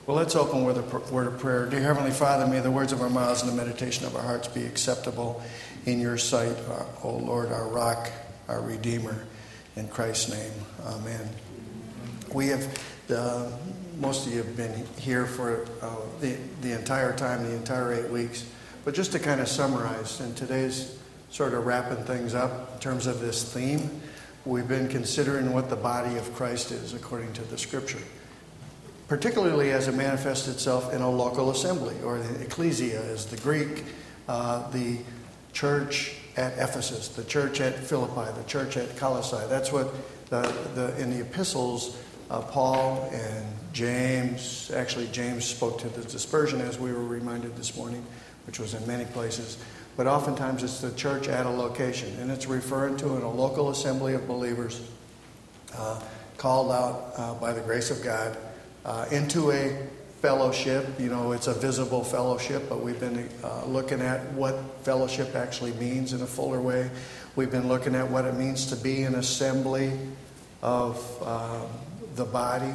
Well, let's open with a word of prayer. Dear Heavenly Father, may the words of our mouths and the meditation of our hearts be acceptable in your sight, O Lord, our rock, our Redeemer. In Christ's name, amen. We have, most of you have been here for the entire time, the entire 8 weeks. But just to kind of summarize, and today's sort of wrapping things up in terms of this theme, we've been considering what the body of Christ is according to the Scripture, particularly as it manifests itself in a local assembly, or the ecclesia is the Greek, the church at Ephesus, the church at Philippi, the church at Colossae. That's what in the epistles, Paul and James, actually James spoke to the dispersion, as we were reminded this morning, which was in many places. But oftentimes it's the church at a location, and it's referring to in a local assembly of believers called out by the grace of God into a fellowship. You know, it's a visible fellowship, but we've been looking at what fellowship actually means in a fuller way. We've been looking at what it means to be an assembly of the body.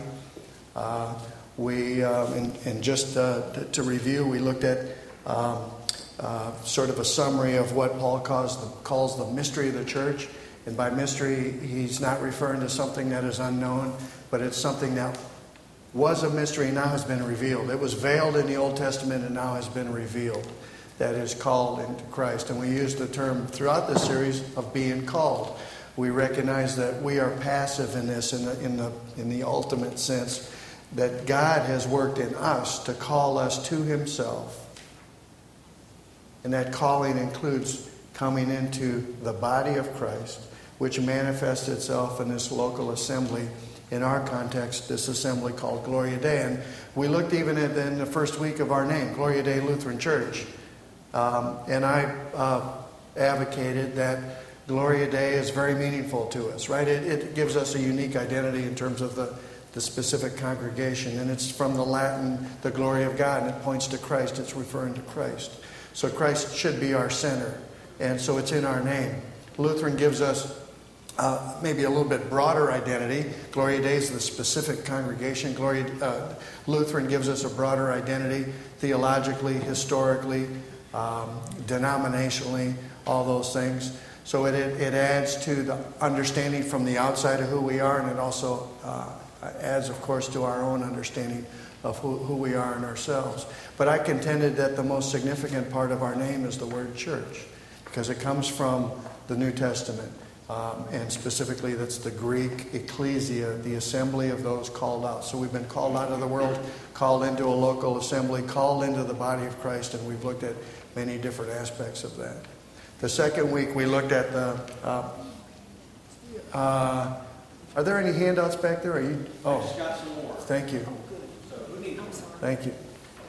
And just to review, we looked at sort of a summary of what Paul calls the mystery of the church. And by mystery, he's not referring to something that is unknown, but it's something that was a mystery, now has been revealed. It was veiled in the Old Testament and now has been revealed. That is called into Christ. And we use the term throughout this series of being called. We recognize that we are passive in this, in the ultimate sense, that God has worked in us to call us to himself. And that calling includes coming into the body of Christ, which manifests itself in this local assembly. In our context, this assembly called Gloria Dei. And we looked even at in the first week of our name, Gloria Dei Lutheran Church. And I advocated that Gloria Dei is very meaningful to us, right? It gives us a unique identity in terms of the specific congregation. And it's from the Latin, the glory of God, and it points to Christ. It's referring to Christ. So Christ should be our center. And so it's in our name. Lutheran gives us maybe a little bit broader identity. Gloria Dei is the specific congregation. Lutheran gives us a broader identity theologically, historically, denominationally, all those things. So it adds to the understanding from the outside of who we are, and it also adds, of course, to our own understanding of who we are in ourselves. But I contended that the most significant part of our name is the word church, because it comes from the New Testament. And specifically, that's the Greek ecclesia, the assembly of those called out. So we've been called out of the world, called into a local assembly, called into the body of Christ, and we've looked at many different aspects of that. The second week, we looked at are there any handouts back there? I just got some more. Thank you. So who needs them? Thank you.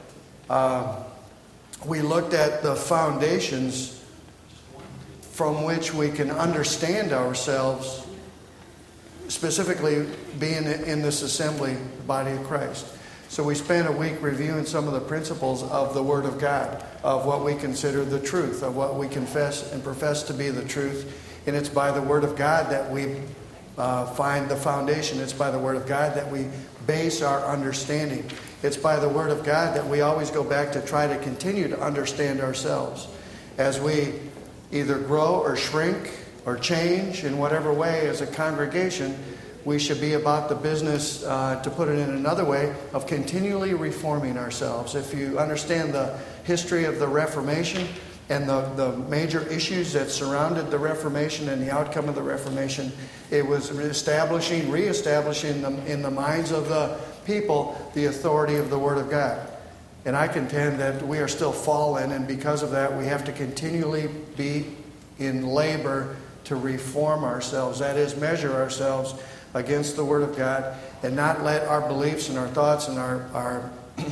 We looked at the foundations from which we can understand ourselves, specifically being in this assembly, the body of Christ. So we spent a week reviewing some of the principles of the Word of God, of what we consider the truth, of what we confess and profess to be the truth. And it's by the Word of God that we find the foundation. It's by the Word of God that we base our understanding. It's by the Word of God that we always go back to try to continue to understand ourselves. As we either grow or shrink or change in whatever way as a congregation, we should be about the business, to put it in another way, of continually reforming ourselves. If you understand the history of the Reformation and the major issues that surrounded the Reformation and the outcome of the Reformation, it was reestablishing in the minds of the people the authority of the Word of God. And I contend that we are still fallen, and because of that, we have to continually be in labor to reform ourselves. That is, measure ourselves against the Word of God, and not let our beliefs and our thoughts and our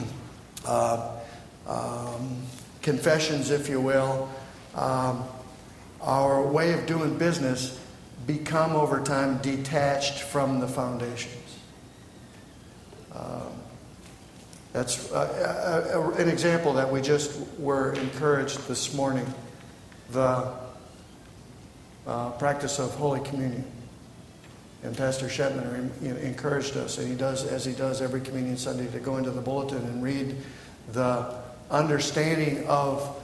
confessions, if you will, our way of doing business become over time detached from the foundations. That's an example that we just were encouraged this morning, the practice of Holy Communion. And Pastor Shetman encouraged us, and he does, as he does every Communion Sunday, to go into the bulletin and read the understanding of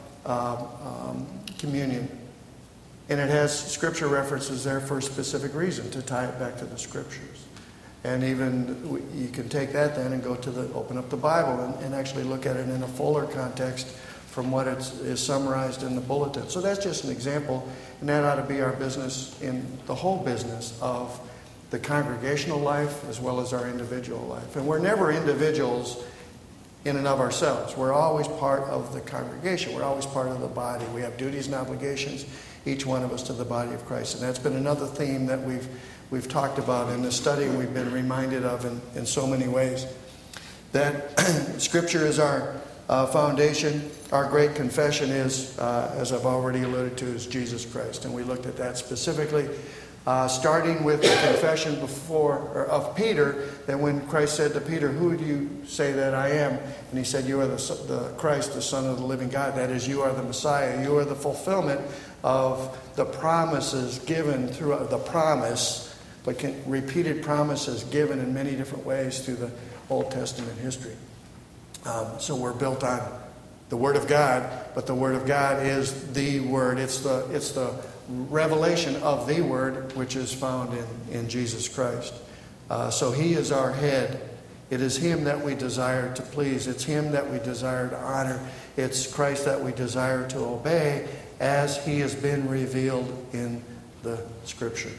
communion. And it has scripture references there for a specific reason, to tie it back to the scriptures. And even you can take that then and open up the Bible and actually look at it in a fuller context from what is summarized in the bulletin. So that's just an example, and that ought to be our business in the whole business of the congregational life as well as our individual life. And we're never individuals in and of ourselves. We're always part of the congregation. We're always part of the body. We have duties and obligations, each one of us, to the body of Christ. And that's been another theme that we've talked about in this study, and we've been reminded of in so many ways. That Scripture is our foundation. Our great confession is, as I've already alluded to, is Jesus Christ. And we looked at that specifically, starting with the confession of Peter, that when Christ said to Peter, "Who do you say that I am?" And he said, "You are the Christ, the Son of the living God." That is, you are the Messiah. You are the fulfillment of the promises given through the promise, but repeated promises given in many different ways through the Old Testament history. So we're built on the Word of God, but the Word of God is the Word. It's the revelation of the Word, which is found in Jesus Christ. So He is our head. It is Him that we desire to please. It's Him that we desire to honor. It's Christ that we desire to obey as He has been revealed in the Scripture.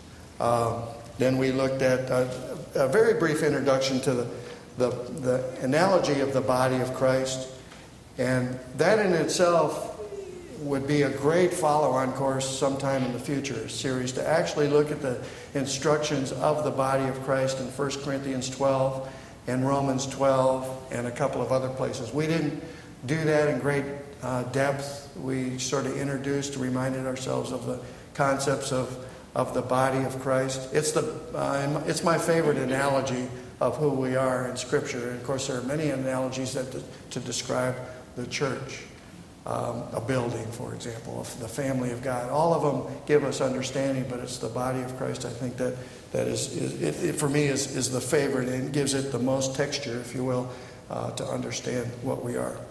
Then we looked at a very brief introduction to the analogy of the body of Christ. And that in itself would be a great follow-on course sometime in the future, series, to actually look at the instructions of the body of Christ in 1 Corinthians 12 and Romans 12 and a couple of other places. We didn't do that in great depth. We sort of reminded ourselves of the concepts of the body of Christ. It's my favorite analogy of who we are in Scripture. And of course, there are many analogies to describe the church. A building, for example, of the family of God. All of them give us understanding, but it's the body of Christ, I think, that is for me, is the favorite, and gives it the most texture, if you will, to understand what we are.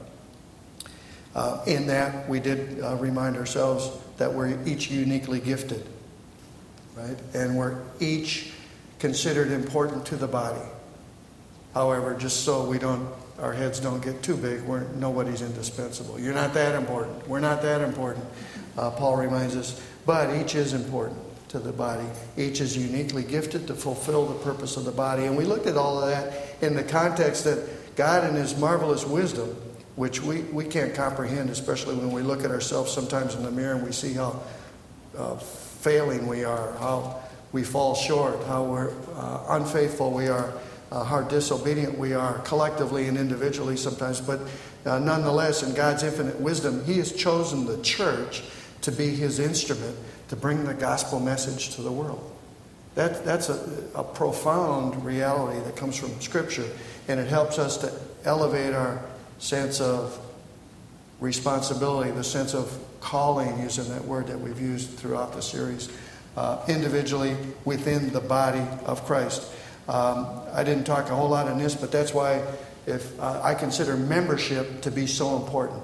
In that, we did remind ourselves that we're each uniquely gifted, right? And we're each considered important to the body. However, just so our heads don't get too big, nobody's indispensable. You're not that important. We're not that important. Paul reminds us, but each is important to the body. Each is uniquely gifted to fulfill the purpose of the body. And we looked at all of that in the context that God in His marvelous wisdom, which we can't comprehend, especially when we look at ourselves sometimes in the mirror and we see how failing we are, how we fall short, how we're unfaithful we are, how disobedient we are collectively and individually sometimes. But nonetheless, in God's infinite wisdom, He has chosen the church to be His instrument to bring the gospel message to the world. That's a profound reality that comes from Scripture, and it helps us to elevate our sense of responsibility, the sense of calling, using that word that we've used throughout the series, individually within the body of Christ. I didn't talk a whole lot on this, but that's why I consider membership to be so important.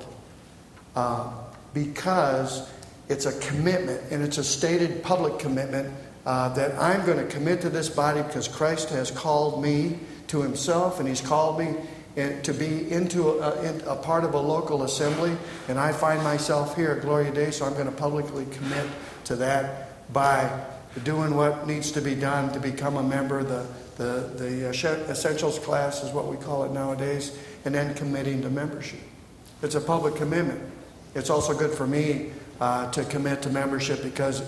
Because it's a commitment, and it's a stated public commitment that I'm going to commit to this body because Christ has called me to Himself, and He's called me to be into a part of a local assembly, and I find myself here at Gloria Dei, so I'm going to publicly commit to that by doing what needs to be done to become a member. The essentials class is what we call it nowadays, and then committing to membership. It's a public commitment. It's also good for me to commit to membership because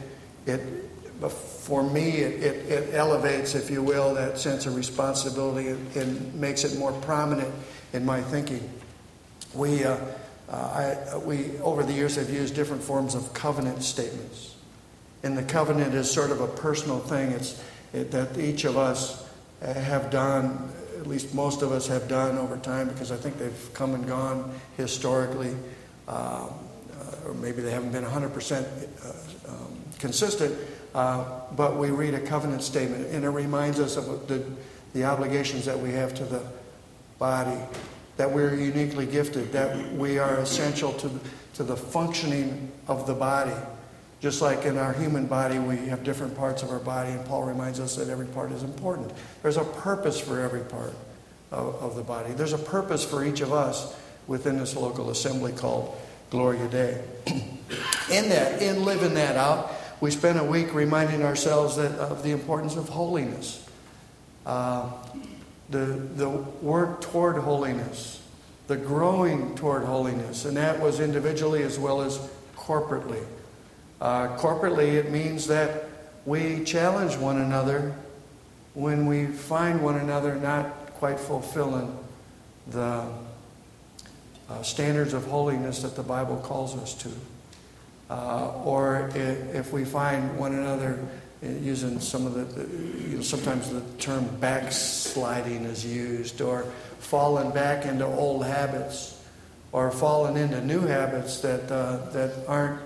for me it elevates, if you will, that sense of responsibility and makes it more prominent in my thinking. We over the years have used different forms of covenant statements, and the covenant is sort of a personal thing. That each of us have done, at least most of us have done over time, because I think they've come and gone historically, or maybe they haven't been 100% consistent, but we read a covenant statement, and it reminds us of the obligations that we have to the body, that we're uniquely gifted, that we are essential to the functioning of the body. Just like in our human body, we have different parts of our body, and Paul reminds us that every part is important. There's a purpose for every part of the body. There's a purpose for each of us within this local assembly called Gloria Dei. In living that out, we spent a week reminding ourselves of the importance of holiness. The work toward holiness, the growing toward holiness, and that was individually as well as corporately. Corporately, it means that we challenge one another when we find one another not quite fulfilling the standards of holiness that the Bible calls us to. Or if we find one another using some of sometimes the term backsliding is used, or falling back into old habits, or falling into new habits that aren't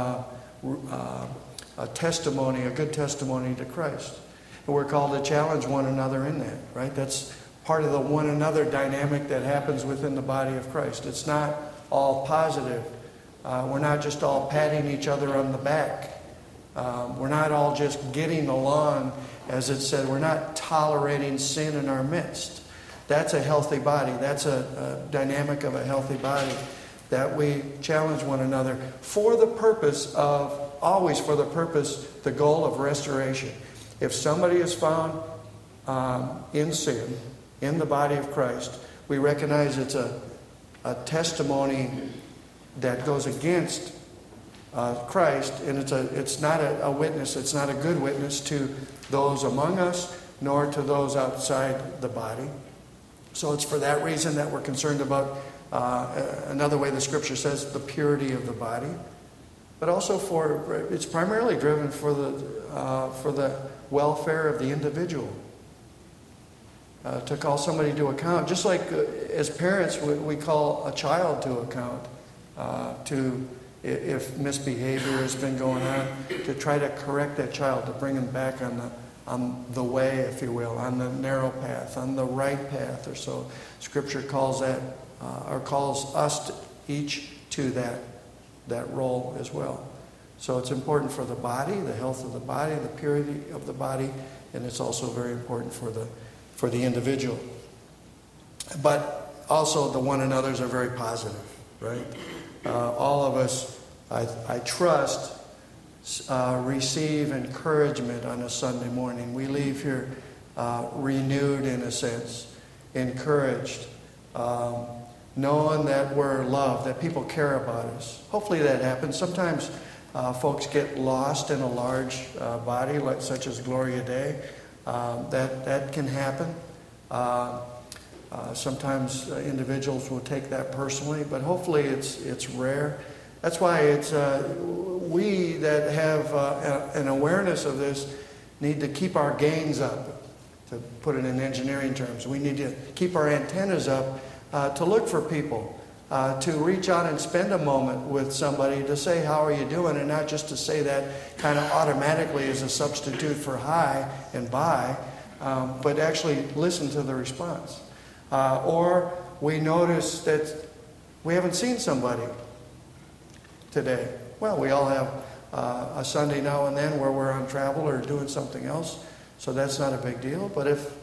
a testimony, a good testimony to Christ. And we're called to challenge one another in that, right? That's part of the one another dynamic that happens within the body of Christ. It's not all positive. We're not just all patting each other on the back. We're not all just getting along, as it said. We're not tolerating sin in our midst. That's a healthy body. That's a dynamic of a healthy body, that we challenge one another for the purpose of, always for the purpose, the goal of restoration. If somebody is found in sin, in the body of Christ, we recognize it's a testimony that goes against Christ, and it's not a witness, it's not a good witness to those among us, nor to those outside the body. So it's for that reason that we're concerned about, another way the Scripture says, the purity of the body. But also it's primarily driven for the welfare of the individual. To call somebody to account, just like as parents we call a child to account, if misbehavior has been going on, to try to correct that child, to bring him back on the way, if you will, on the narrow path, on the right path, or so. Scripture calls that, or calls us each to that role as well. So it's important for the body, the health of the body, the purity of the body, and it's also very important for the individual. But also the one another's are very positive, right? All of us, I trust, receive encouragement on a Sunday morning. We leave here renewed, in a sense, encouraged, knowing that we're loved, that people care about us. Hopefully that happens. Sometimes folks get lost in a large body, such as Gloria Dei. That can happen. Sometimes individuals will take that personally, but hopefully it's rare. That's why it's we that have an awareness of this need to keep our gains up, to put it in engineering terms. We need to keep our antennas up to look for people, to reach out and spend a moment with somebody to say, how are you doing? And not just to say that kind of automatically as a substitute for hi and bye, but actually listen to the response. Or we notice that we haven't seen somebody today. Well, we all have a Sunday now and then where we're on travel or doing something else, so that's not a big deal. But if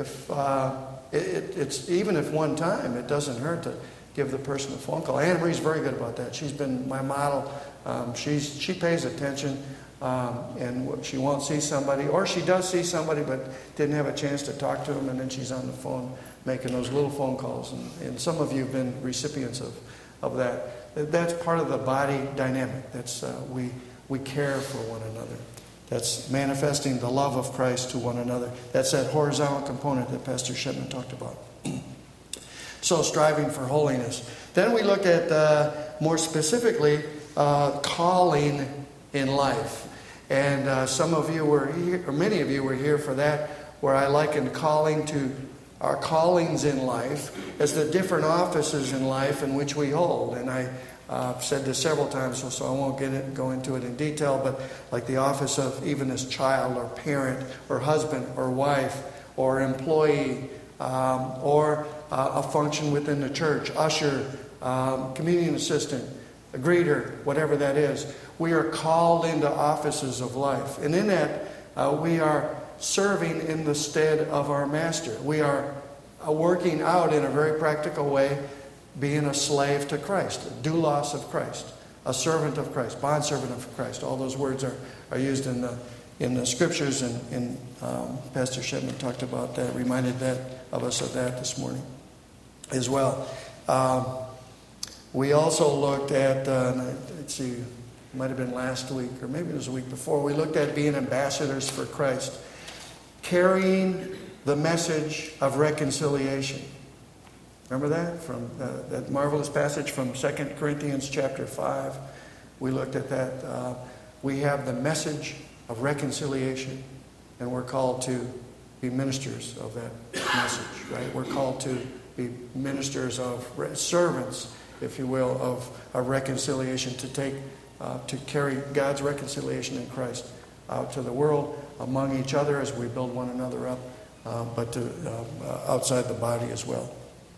it's even if one time, it doesn't hurt to give the person a phone call. Anne Marie's very good about that. She's been my model. She pays attention, and she won't see somebody, or she does see somebody but didn't have a chance to talk to them, and then she's on the phone making those little phone calls. And some of you have been recipients of that. That's part of the body dynamic. That's we care for one another. That's manifesting the love of Christ to one another. That's that horizontal component that Pastor Shipman talked about. So striving for holiness. Then we look at more specifically calling in life. And some of you were here, or many of you were here for that, where I likened calling to our callings in life as the different offices in life in which we hold. And I've said this several times, so I won't go into it in detail, but like the office of even as child or parent or husband or wife or employee or a function within the church, usher, communion assistant, a greeter, whatever that is. We are called into offices of life. And in that, we are serving in the stead of our master. We are working out in a very practical way, being a slave to Christ, a doulos of Christ, a servant of Christ, bondservant of Christ. All those words are used in the scriptures, and Pastor Shedman talked about that, reminded of us of that this morning as well. We also looked at, let's see, it might have been last week, or maybe it was a week before, we looked at being ambassadors for Christ, carrying the message of reconciliation. Remember that? From that marvelous passage from 2 Corinthians chapter 5. We looked at that. We have the message of reconciliation, and we're called to be ministers of that message, right? We're called to be ministers of servants, if you will, of reconciliation, to carry God's reconciliation in Christ out to the world, among each other as we build one another up, but to outside the body as well.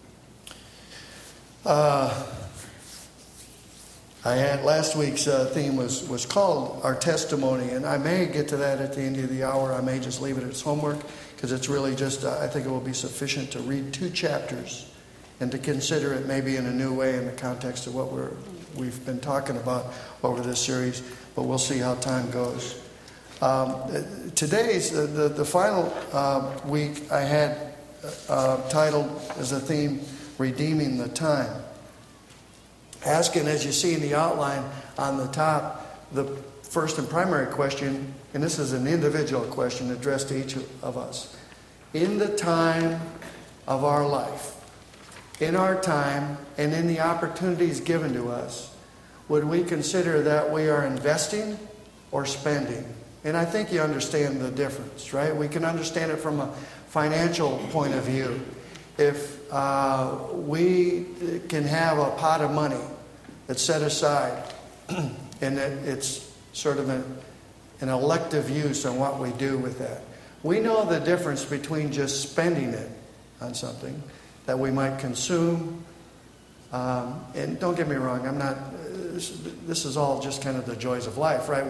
Last week's theme was called Our Testimony, and I may get to that at the end of the hour. I may just leave it as homework, because it's really just, I think it will be sufficient to read 2 chapters and to consider it maybe in a new way in the context of what we've been talking about over this series, but we'll see how time goes. Today's, the final week I had titled as a theme, Redeeming the Time. Asking, as you see in the outline on the top, the first and primary question, and this is an individual question addressed to each of us. In the time of our life, in our time, and in the opportunities given to us, would we consider that we are investing or spending? And I think you understand the difference, right? We can understand it from a financial point of view. If we can have a pot of money that's set aside, and that it's sort of an elective use on what we do with that. We know the difference between just spending it on something that we might consume. And don't get me wrong, I'm not. This is all just kind of the joys of life, right?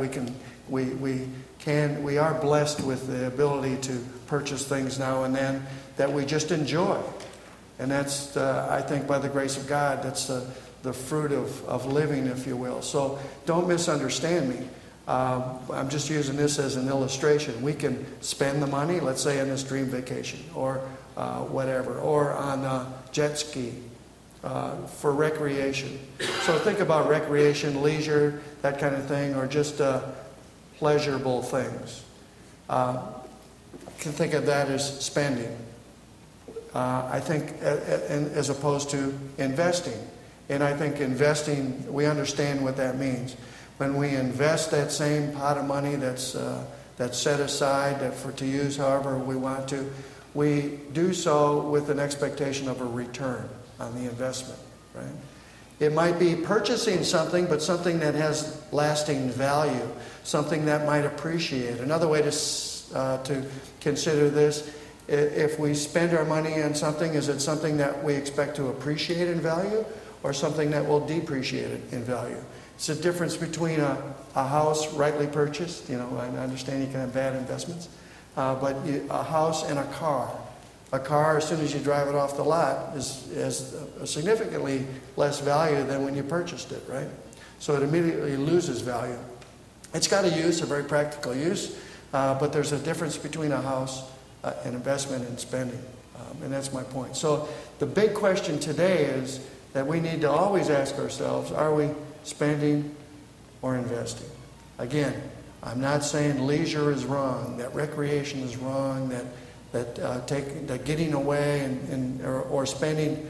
We are blessed with the ability to purchase things now and then that we just enjoy, and that's I think by the grace of God, that's the fruit of living, if you will. So don't misunderstand me. I'm just using this as an illustration. We can spend the money, let's say on this dream vacation or whatever, or on a jet ski for recreation. So think about recreation, leisure, that kind of thing, or just pleasurable things. Can think of that as spending. I think as opposed to investing. And I think investing, we understand what that means. When we invest that same pot of money that's set aside to use however we want to, we do so with an expectation of a return on the investment, right? It might be purchasing something, but something that has lasting value, something that might appreciate. Another way to consider this, if we spend our money on something, is it something that we expect to appreciate in value, or something that will depreciate in value? It's a difference between a house rightly purchased. I understand you can have bad investments, but a house and a car. A car, as soon as you drive it off the lot, has a significantly less value than when you purchased it, right? So it immediately loses value. It's got a use, a very practical use, but there's a difference between a house, an investment, and spending, and that's my point. So the big question today is that we need to always ask ourselves, are we spending or investing? Again, I'm not saying leisure is wrong, that recreation is wrong, that getting away or spending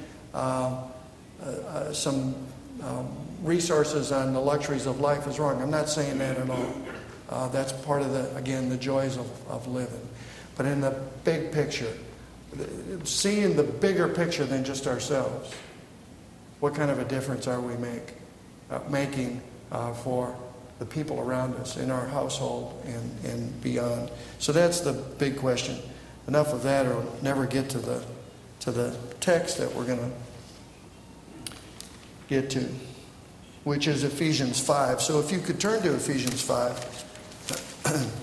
some resources on the luxuries of life is wrong. I'm not saying that at all. That's part of the joys of living. But in the big picture, seeing the bigger picture than just ourselves. What kind of a difference are we making for the people around us in our household and beyond? So that's the big question. Enough of that, or we'll never get to the text that we're going to get to, which is Ephesians 5. So if you could turn to Ephesians 5.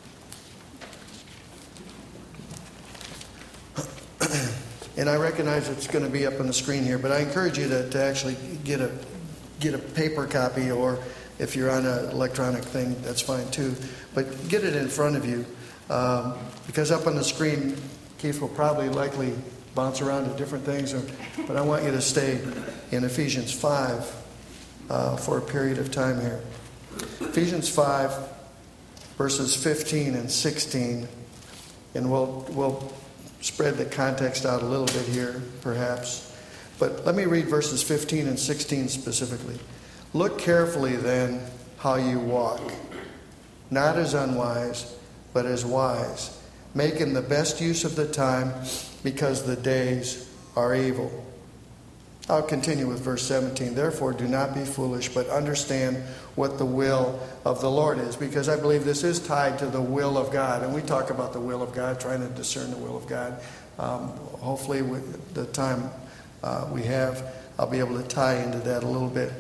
And I recognize it's going to be up on the screen here, but I encourage you to actually get a paper copy, or if you're on an electronic thing, that's fine too. But get it in front of you, because up on the screen, Keith will probably likely bounce around to different things, but I want you to stay in Ephesians 5 for a period of time here. Ephesians 5, verses 15 and 16, and we'll spread the context out a little bit here, perhaps. But let me read verses 15 and 16 specifically. Look carefully then how you walk, not as unwise, but as wise, making the best use of the time, because the days are evil. I'll continue with verse 17. Therefore, do not be foolish, but understand what the will of the Lord is. Because I believe this is tied to the will of God. And we talk about the will of God, trying to discern the will of God. Hopefully, with the time we have, I'll be able to tie into that a little bit.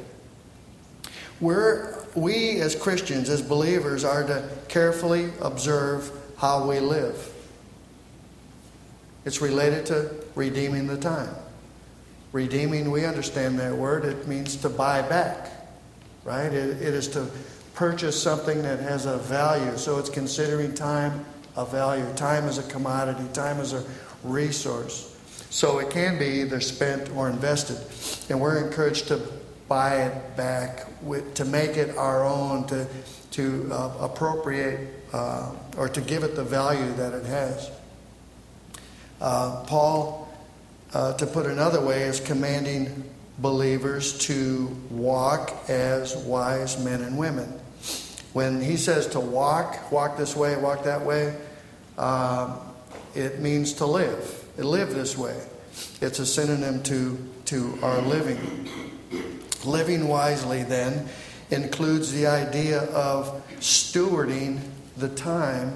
We as Christians, as believers, are to carefully observe how we live. It's related to redeeming the time. Redeeming, we understand that word. It means to buy back, right? It is to purchase something that has a value. So it's considering time a value. Time is a commodity. Time is a resource. So it can be either spent or invested. And we're encouraged to buy it back, to make it our own, to appropriate or to give it the value that it has. Paul, to put another way, is commanding believers to walk as wise men and women. When he says to walk this way, walk that way, it means to live. Live this way. It's a synonym to our living. Living wisely, then, includes the idea of stewarding the time.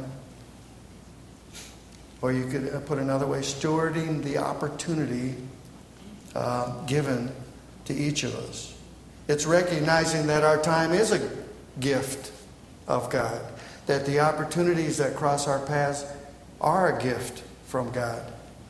Or you could put another way, stewarding the opportunity given to each of us. It's recognizing that our time is a gift of God. That the opportunities that cross our paths are a gift from God.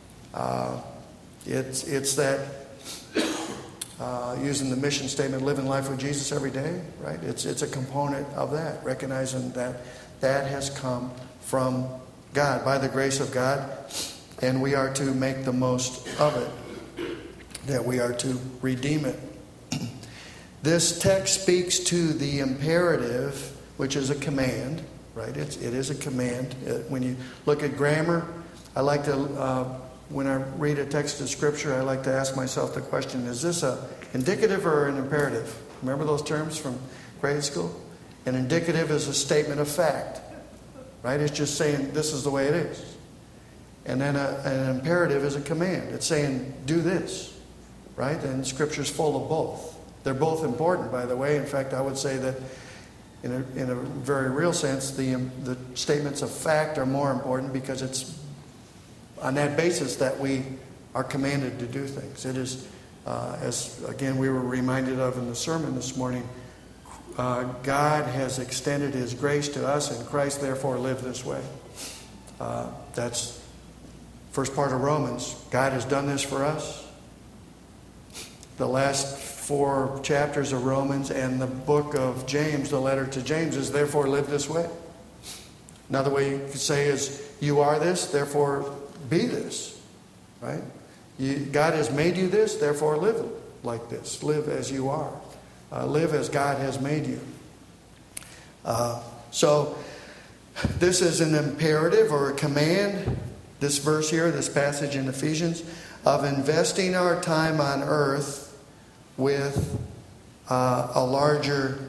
It's that, using the mission statement, living life with Jesus every day, right? It's a component of that, recognizing that has come from God, by the grace of God, and we are to make the most of it, that we are to redeem it. This text speaks to the imperative, which is a command, right? It is a command. When you look at grammar, I like to, when I read a text of Scripture, I like to ask myself the question, is this an indicative or an imperative? Remember those terms from grade school? An indicative is a statement of fact. Right? It's just saying this is the way it is. And then an imperative is a command. It's saying do this. Right? And Scripture's full of both. They're both important, by the way. In fact, I would say that in a very real sense, the statements of fact are more important because it's on that basis that we are commanded to do things. It is, as again we were reminded of in the sermon this morning, God has extended His grace to us, and Christ therefore lived this way. That's first part of Romans. God has done this for us. The last 4 chapters of Romans and the book of James, the letter to James, is therefore live this way. Another way you could say is, you are this, therefore be this. Right? God has made you this, therefore live like this. Live as you are. Live as God has made you. So this is an imperative or a command, this verse here, this passage in Ephesians, of investing our time on earth with a larger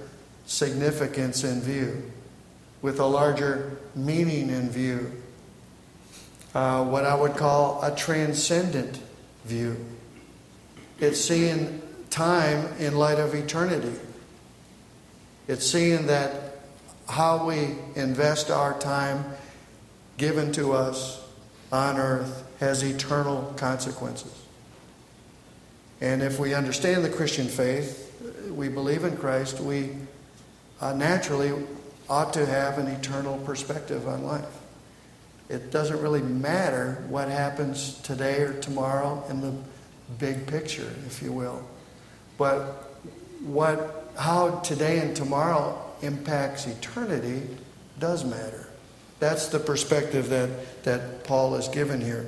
significance in view, with a larger meaning in view. what I would call a transcendent view. It's seeing time in light of eternity. It's seeing that how we invest our time given to us on earth has eternal consequences. And if we understand the Christian faith, we believe in Christ, we naturally ought to have an eternal perspective on life. It doesn't really matter what happens today or tomorrow in the big picture, if you will. But how today and tomorrow impacts eternity does matter. That's the perspective that Paul is given here.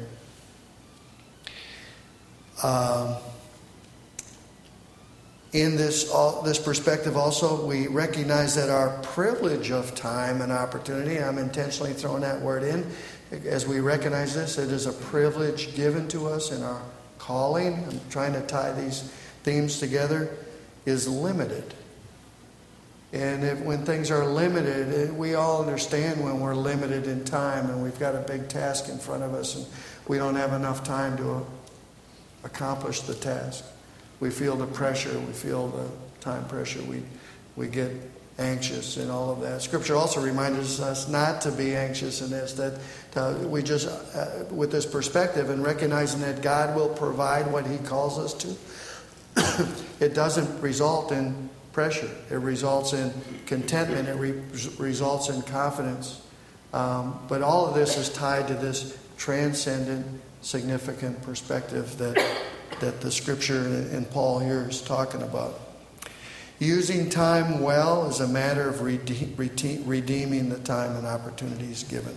In this perspective also, we recognize that our privilege of time and opportunity, I'm intentionally throwing that word in, as we recognize this, it is a privilege given to us in our calling. I'm trying to tie these themes together, is limited. And when things are limited, we all understand when we're limited in time and we've got a big task in front of us and we don't have enough time to accomplish the task. We feel the pressure, we feel the time pressure, we get anxious and all of that. Scripture also reminds us not to be anxious in this, that we just, with this perspective and recognizing that God will provide what He calls us to, it doesn't result in pressure. It results in contentment. It results in confidence. But all of this is tied to this transcendent, significant perspective that the Scripture and Paul here is talking about. Using time well is a matter of redeeming the time and opportunities given.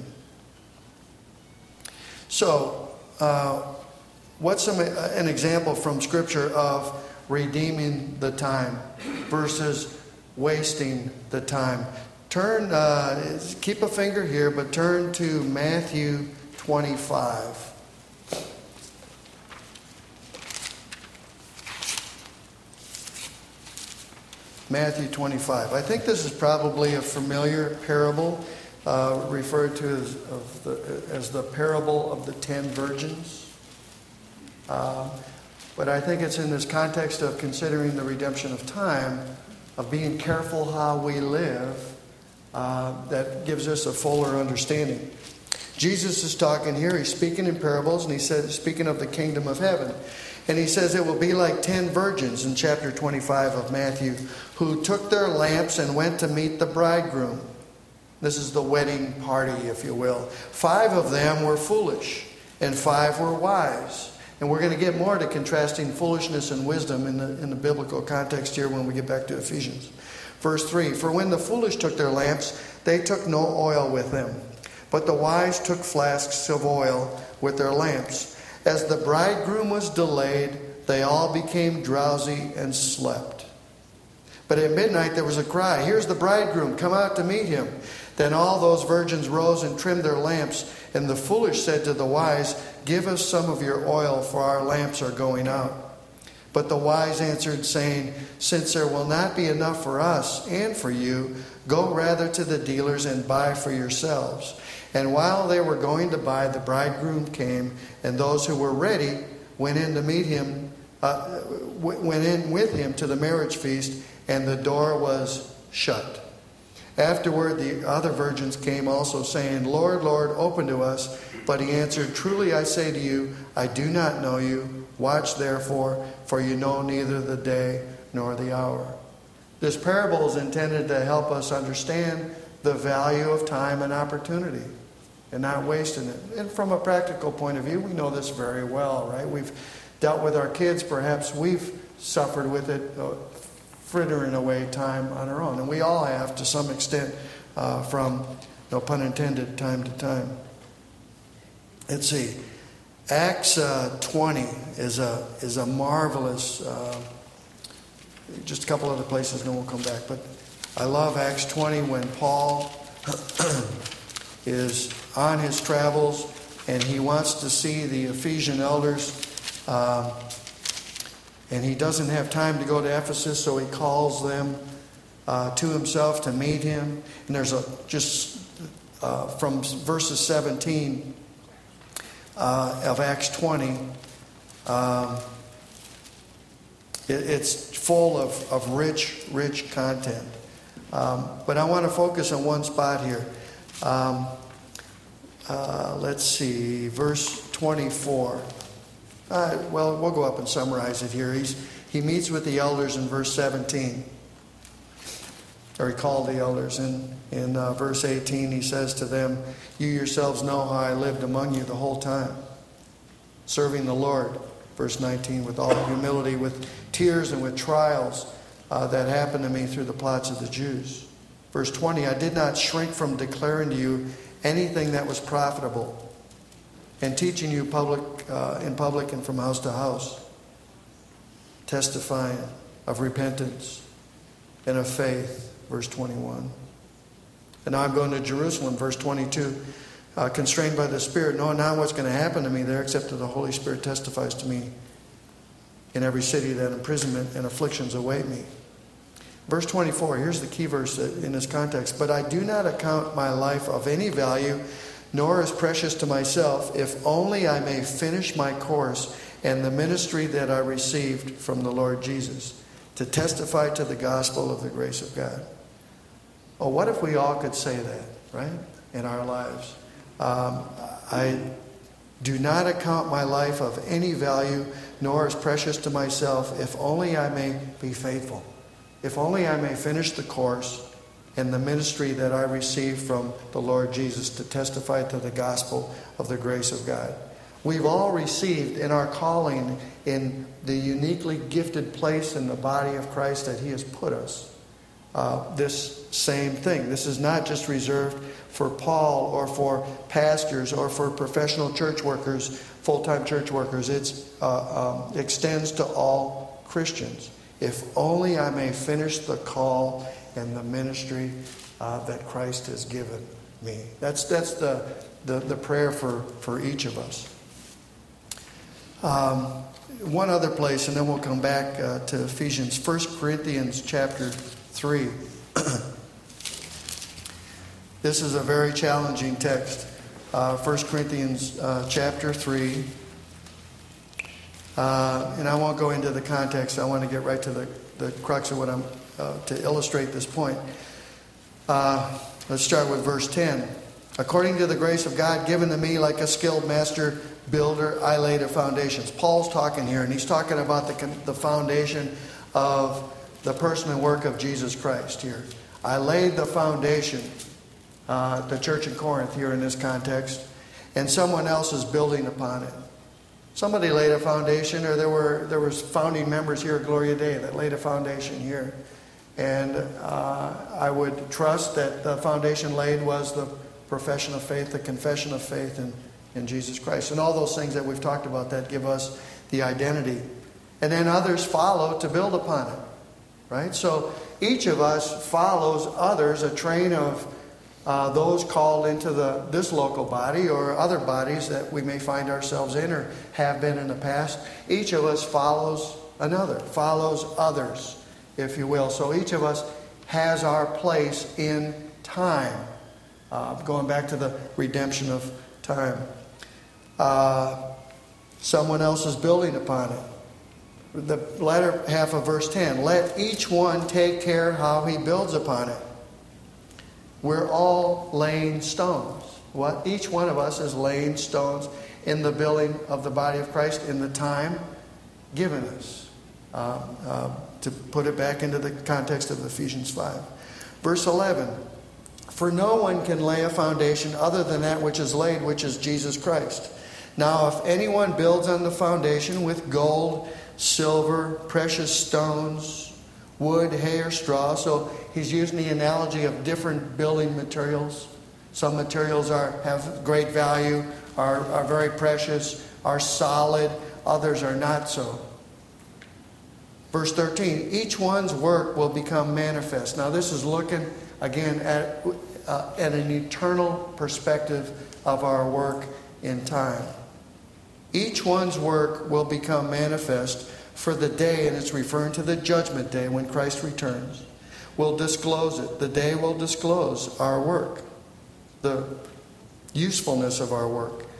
So, what's an example from Scripture of redeeming the time versus wasting the time? Keep a finger here, but turn to Matthew 25. Matthew 25. I think this is probably a familiar parable, referred to as the parable of the 10 virgins. But I think it's in this context of considering the redemption of time, of being careful how we live, that gives us a fuller understanding. Jesus is talking here. He's speaking in parables, and he said, speaking of the kingdom of heaven. And he says it will be like 10 virgins in chapter 25 of Matthew, who took their lamps and went to meet the bridegroom. This is the wedding party, if you will. 5 of them were foolish, and 5 were wise. And we're going to get more to contrasting foolishness and wisdom in the biblical context here when we get back to Ephesians. Verse 3, for when the foolish took their lamps, they took no oil with them. But the wise took flasks of oil with their lamps. As the bridegroom was delayed, they all became drowsy and slept. But at midnight there was a cry, here's the bridegroom, come out to meet him. Then all those virgins rose and trimmed their lamps. And the foolish said to the wise, give us some of your oil, for our lamps are going out. But the wise answered, saying, since there will not be enough for us and for you, go rather to the dealers and buy for yourselves. And while they were going to buy, the bridegroom came, and those who were ready went in to meet him, went in with him to the marriage feast, and the door was shut. Afterward, the other virgins came also, saying, Lord, Lord, open to us. But he answered, truly I say to you, I do not know you. Watch therefore, for you know neither the day nor the hour. This parable is intended to help us understand the value of time and opportunity and not wasting it. And from a practical point of view, we know this very well, right? We've dealt with our kids. Perhaps we've suffered with it, frittering away time on our own. And we all have to some extent from, no pun intended, time to time. Let's see. Acts 20 is a marvelous, just a couple other places, and then we'll come back. But I love Acts 20 when Paul is on his travels and he wants to see the Ephesian elders. And he doesn't have time to go to Ephesus, so he calls them to himself to meet him. And there's from verses 17, of Acts 20, it's full of rich content. But I want to focus on one spot here. Let's see, verse 24. Well, we'll go up and summarize it here. He meets with the elders in verse 17. Or he called the elders. In verse 18, he says to them, "You yourselves know how I lived among you the whole time, serving the Lord." Verse 19, "with all humility, with tears and with trials that happened to me through the plots of the Jews." Verse 20, "I did not shrink from declaring to you anything that was profitable, and teaching you in public and from house to house, testifying of repentance and of faith." Verse 21. "And now I'm going to Jerusalem." Verse 22. "Constrained by the Spirit, knowing not what's going to happen to me there, except that the Holy Spirit testifies to me in every city that imprisonment and afflictions await me." Verse 24, here's the key verse in this context. "But I do not account my life of any value, nor as precious to myself, if only I may finish my course and the ministry that I received from the Lord Jesus, to testify to the gospel of the grace of God." Oh, what if we all could say that, right, in our lives? I do not account my life of any value, nor as precious to myself, if only I may be faithful. If only I may finish the course and the ministry that I received from the Lord Jesus, to testify to the gospel of the grace of God. We've all received in our calling, in the uniquely gifted place in the body of Christ that He has put us, this same thing. This is not just reserved for Paul or for pastors or for professional church workers, full-time church workers. It extends to all Christians. If only I may finish the call and the ministry that Christ has given me. That's the prayer for each of us. One other place, and then we'll come back to Ephesians. 1 Corinthians chapter 3. This is a very challenging text. 1 Corinthians chapter 3. And I won't go into the context. I want to get right to the crux of what I'm to illustrate this point. Let's start with verse 10. "According to the grace of God given to me, like a skilled master builder, I laid a foundation." Paul's talking here, and he's talking about the foundation of the person and work of Jesus Christ here. I laid the foundation, the church in Corinth here in this context, and someone else is building upon it. Somebody laid a foundation, or there was founding members here at Gloria Dei that laid a foundation here. And I would trust that the foundation laid was the profession of faith, the confession of faith in Jesus Christ. And all those things that we've talked about that give us the identity. And then others follow to build upon it. Right? So each of us follows others, a train of those called into this local body or other bodies that we may find ourselves in or have been in the past. Each of us follows another, follows others, if you will. So each of us has our place in time, going back to the redemption of time. Someone else is building upon it. The latter half of verse 10, "Let each one take care how he builds upon it." We're all laying stones. What? Each one of us is laying stones in the building of the body of Christ in the time given us. To put it back into the context of Ephesians 5. Verse 11, "For no one can lay a foundation other than that which is laid, which is Jesus Christ. Now if anyone builds on the foundation with gold, silver, precious stones, wood, hay, or straw." So he's using the analogy of different building materials. Some materials have great value, are very precious, are solid. Others are not so. Verse 13, "Each one's work will become manifest." Now this is looking again at an eternal perspective of our work in time. Each one's work will become manifest, for the day, and it's referring to the judgment day when Christ returns, will disclose it. The day will disclose our work, the usefulness of our work.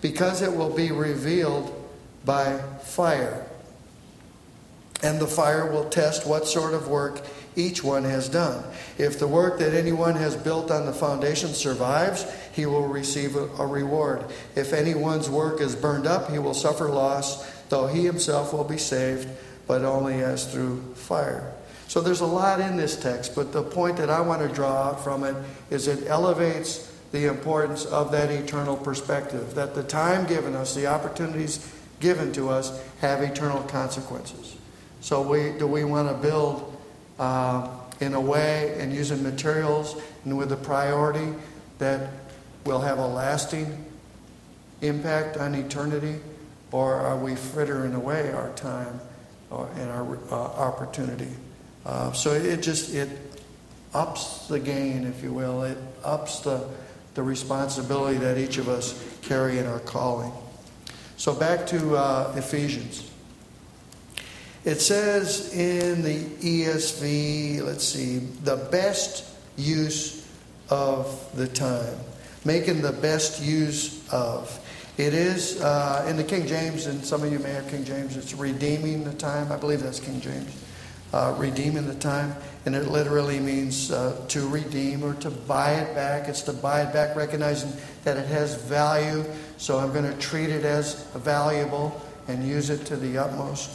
because it will be revealed by fire. And the fire will test what sort of work each one has done. If the work that anyone has built on the foundation survives, he will receive a reward. If anyone's work is burned up, he will suffer loss, though he himself will be saved, but only as through fire. So there's a lot in this text, but the point that I want to draw out from it is it elevates the importance of that eternal perspective, that the time given us, the opportunities given to us, have eternal consequences. So do we want to build in a way and using materials and with a priority that will have a lasting impact on eternity? Or are we frittering away our time and our opportunity? So it ups the gain, if you will. It ups the responsibility that each of us carry in our calling. So back to Ephesians. It says in the ESV, let's see, the best use of the time. Making the best use of. It is, in the King James, and some of you may have King James, it's redeeming the time. I believe that's King James. Redeeming the time. And it literally means to redeem or to buy it back. It's to buy it back, recognizing that it has value. So I'm going to treat it as valuable and use it to the utmost.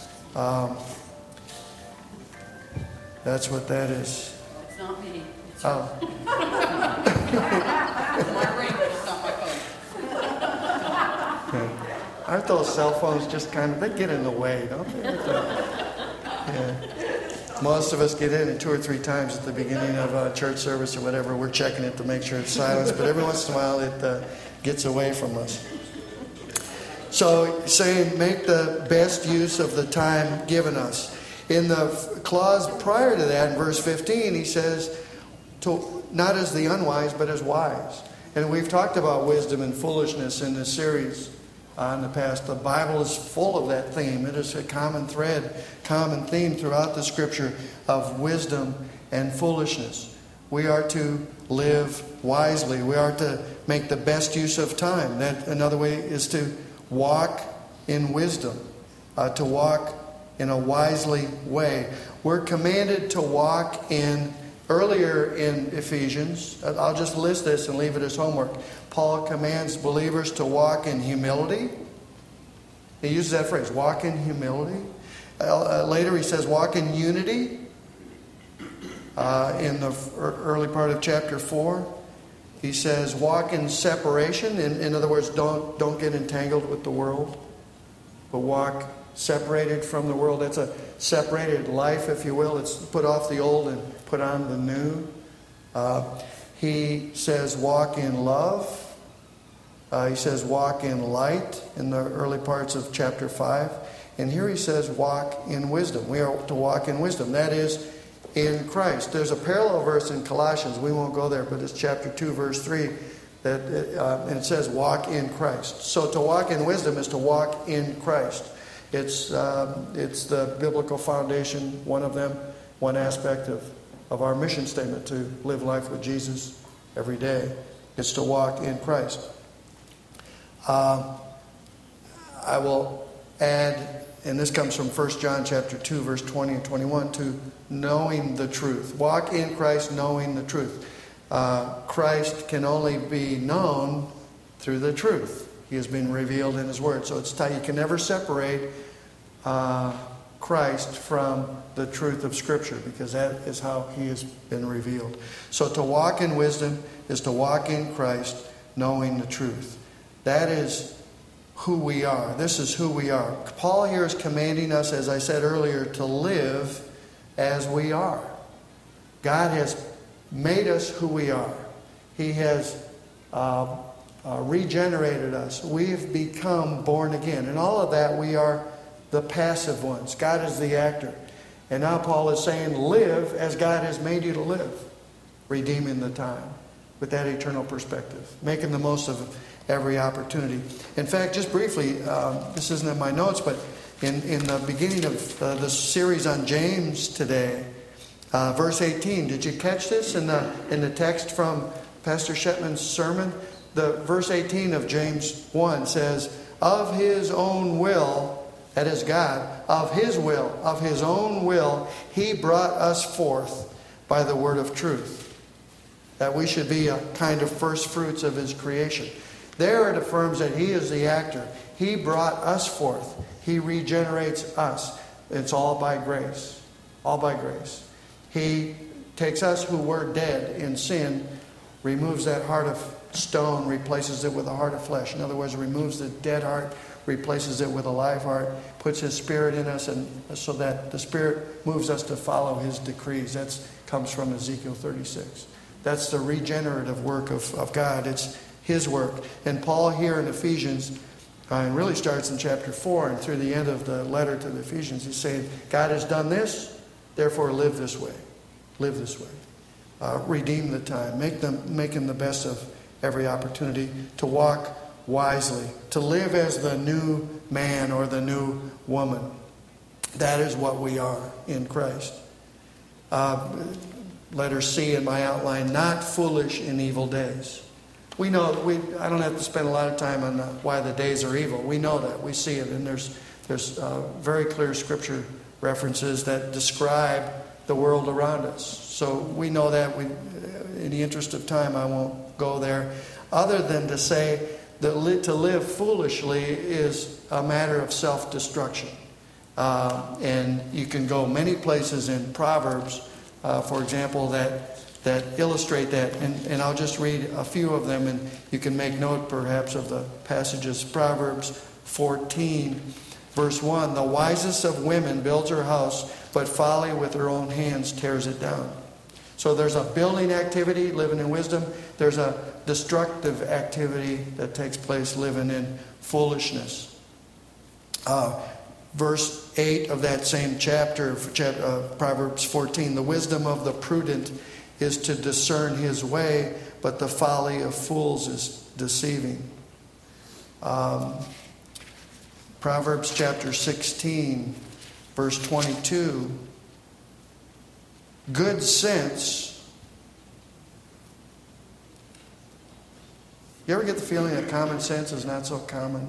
That's what that is. It's not me. It's Oh. my ring, it's not my phone. Aren't those cell phones just kind of, they get in the way, don't they? Yeah. Most of us get in 2 or 3 times at the beginning of a church service or whatever. We're checking it to make sure it's silenced, but every once in a while it gets away from us. So saying make the best use of the time given us. In the clause prior to that, in verse 15, he says, not as the unwise, but as wise. And we've talked about wisdom and foolishness in this series in the past. The Bible is full of that theme. It is a common thread, common theme throughout the Scripture of wisdom and foolishness. We are to live wisely. We are to make the best use of time. That another way is to walk in wisdom, to walk in a wisely way. We're commanded to walk in, earlier in Ephesians, I'll just list this and leave it as homework. Paul commands believers to walk in humility. He uses that phrase, walk in humility. Later he says walk in unity in the early part of chapter 4. He says walk in separation. In other words, don't get entangled with the world, but walk separated from the world. That's a separated life, if you will. It's put off the old and put on the new. He says walk in love. He says walk in light in the early parts of chapter 5. And here he says walk in wisdom. We are to walk in wisdom. That is in Christ. There's a parallel verse in Colossians. We won't go there, but it's chapter 2, verse 3. And it says walk in Christ. So to walk in wisdom is to walk in Christ. It's the biblical foundation, one of them, one aspect of our mission statement, to live life with Jesus every day. It's to walk in Christ. I will add, and this comes from 1 John chapter 2, verse 20 and 21, to knowing the truth. Walk in Christ knowing the truth. Christ can only be known through the truth. He has been revealed in His Word. So it's tight. You can never separate Christ from the truth of Scripture, because that is how He has been revealed. So to walk in wisdom is to walk in Christ knowing the truth. That is who we are. This is who we are. Paul here is commanding us, as I said earlier, to live as we are. God has made us who we are. He has regenerated us. We've become born again. And all of that, we are the passive ones. God is the actor. And now Paul is saying, live as God has made you to live. Redeeming the time with that eternal perspective. Making the most of every opportunity. In fact, just briefly, this isn't in my notes, but in the beginning of the series on James today, verse 18, did you catch this in the text from Pastor Shetman's sermon? the verse 18 of James 1 says, of his own will, that is God, of his will, of his own will, he brought us forth by the word of truth, that we should be a kind of first fruits of his creation. There it affirms that he is the actor. He brought us forth. He regenerates us. It's all by grace. All by grace. He takes us who were dead in sin, removes that heart of stone, replaces it with a heart of flesh. In other words, removes the dead heart, replaces it with a live heart, puts his Spirit in us, and so that the Spirit moves us to follow his decrees. That comes from Ezekiel 36. That's the regenerative work of God. It's his work. And Paul here in Ephesians, it really starts in chapter 4 and through the end of the letter to the Ephesians, he's saying, God has done this, therefore live this way. Live this way. Redeem the time. Making the best of every opportunity to walk wisely, to live as the new man or the new woman. That is what we are in Christ. Letter C in my outline, not foolish in evil days. We know, I don't have to spend a lot of time on why the days are evil. We know that. We see it. And there's very clear scripture references that describe the world around us. So we know that. In the interest of time, I won't go there. Other than to say that to live foolishly is a matter of self-destruction. And you can go many places in Proverbs, for example, that illustrate that. And I'll just read a few of them, and you can make note perhaps of the passages. Proverbs 14, verse 1, the wisest of women builds her house, but folly with her own hands tears it down. So there's a building activity, living in wisdom. There's a destructive activity that takes place, living in foolishness. Verse 8 of that same chapter, Proverbs 14, the wisdom of the prudent is to discern his way, but the folly of fools is deceiving. Proverbs chapter 16, verse 22, good sense. You ever get the feeling that common sense is not so common?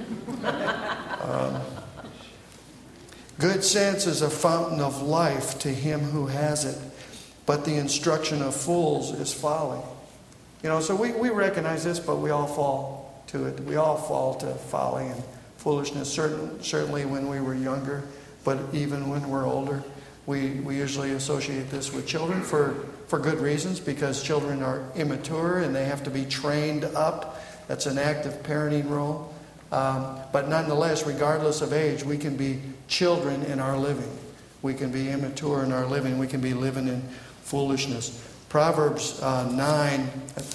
Good sense is a fountain of life to him who has it, but the instruction of fools is folly. So we recognize this, but we all fall to it. We all fall to folly and foolishness, certainly when we were younger, but even when we're older. We usually associate this with children for good reasons, because children are immature and they have to be trained up. That's an active parenting role. But nonetheless, regardless of age, we can be children in our living. We can be immature in our living. We can be living in foolishness. Proverbs 9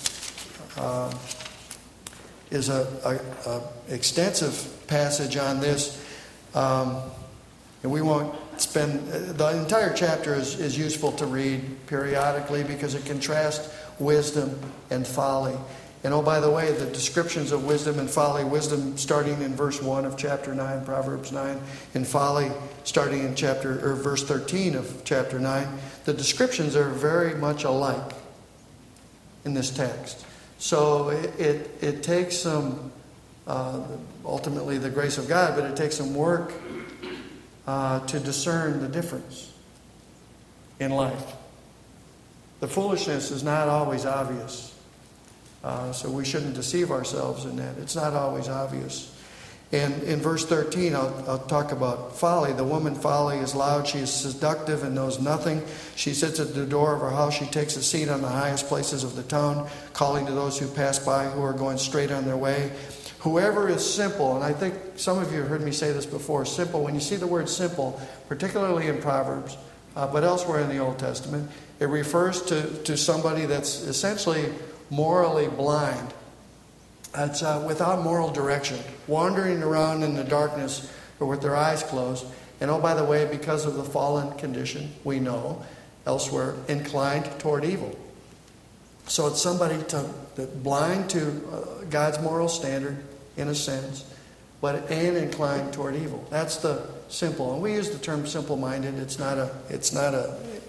is a extensive passage on this. And we won't spend... The entire chapter is useful to read periodically because it contrasts wisdom and folly. And oh, by the way, the descriptions of wisdom and folly, wisdom starting in verse 1 of chapter 9, Proverbs 9, and folly starting in verse 13 of chapter 9, the descriptions are very much alike in this text. So it takes some, ultimately the grace of God, but it takes some work to discern the difference in life. The foolishness is not always obvious. So we shouldn't deceive ourselves in that. It's not always obvious. And in verse 13, I'll talk about folly. The woman folly is loud. She is seductive and knows nothing. She sits at the door of her house. She takes a seat on the highest places of the town, calling to those who pass by who are going straight on their way. Whoever is simple, and I think some of you have heard me say this before, simple, when you see the word simple, particularly in Proverbs, but elsewhere in the Old Testament, it refers to somebody that's essentially morally blind. It's without moral direction, wandering around in the darkness or with their eyes closed. And oh, by the way, because of the fallen condition, we know, elsewhere, inclined toward evil. So it's somebody that blind to God's moral standard, in a sense, and inclined toward evil. That's the simple. And we use the term simple-minded. It's not a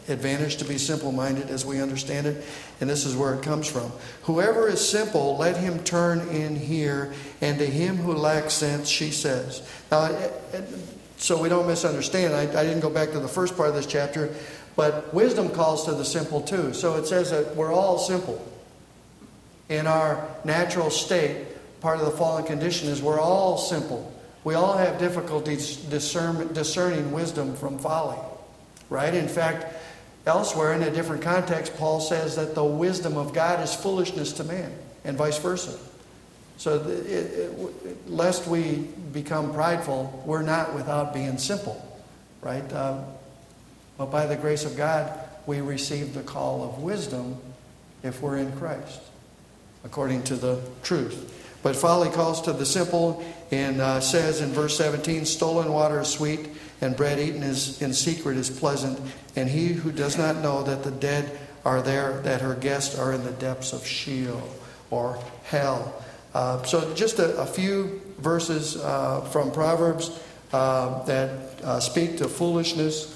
advantage to be simple-minded as we understand it, and this is where it comes from. Whoever is simple, let him turn in here, and to him who lacks sense, she says. Now, so we don't misunderstand, I didn't go back to the first part of this chapter, but wisdom calls to the simple too. So it says that we're all simple. In our natural state, part of the fallen condition is we're all simple. We all have difficulties discerning wisdom from folly. Right? In fact, elsewhere in a different context, Paul says that the wisdom of God is foolishness to man, and vice versa. So lest we become prideful, we're not without being simple. Right? But by the grace of God, we receive the call of wisdom if we're in Christ, according to the truth. But folly calls to the simple and says in verse 17, stolen water is sweet, and bread eaten in secret is pleasant. And he who does not know that the dead are there, that her guests are in the depths of Sheol or hell. So just a few verses from Proverbs that speak to foolishness.